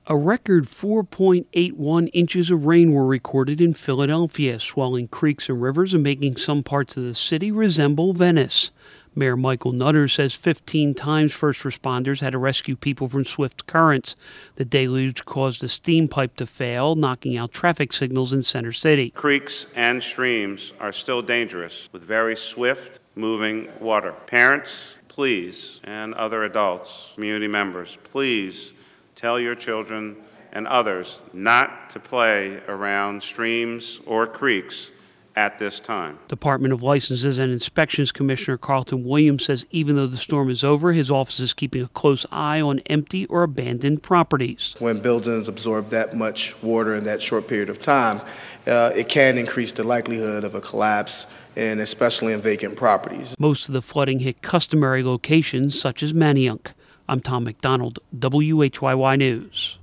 A record 4.81 inches of rain were recorded in Philadelphia, swelling creeks and rivers and making some parts of the city resemble Venice. Mayor Michael Nutter says 15 times first responders had to rescue people from swift currents. The deluge caused a steam pipe to fail, knocking out traffic signals in Center City. Creeks and streams are still dangerous with very swift moving water. Parents, please, and other adults, community members, please tell your children and others not to play around streams or creeks at this time. Department of Licenses and Inspections Commissioner Carlton Williams says even though the storm is over, his office is keeping a close eye on empty or abandoned properties. When buildings absorb that much water in that short period of time, it can increase the likelihood of a collapse, and especially in vacant properties. Most of the flooding hit customary locations such as Manayunk. I'm Tom McDonald, WHYY News.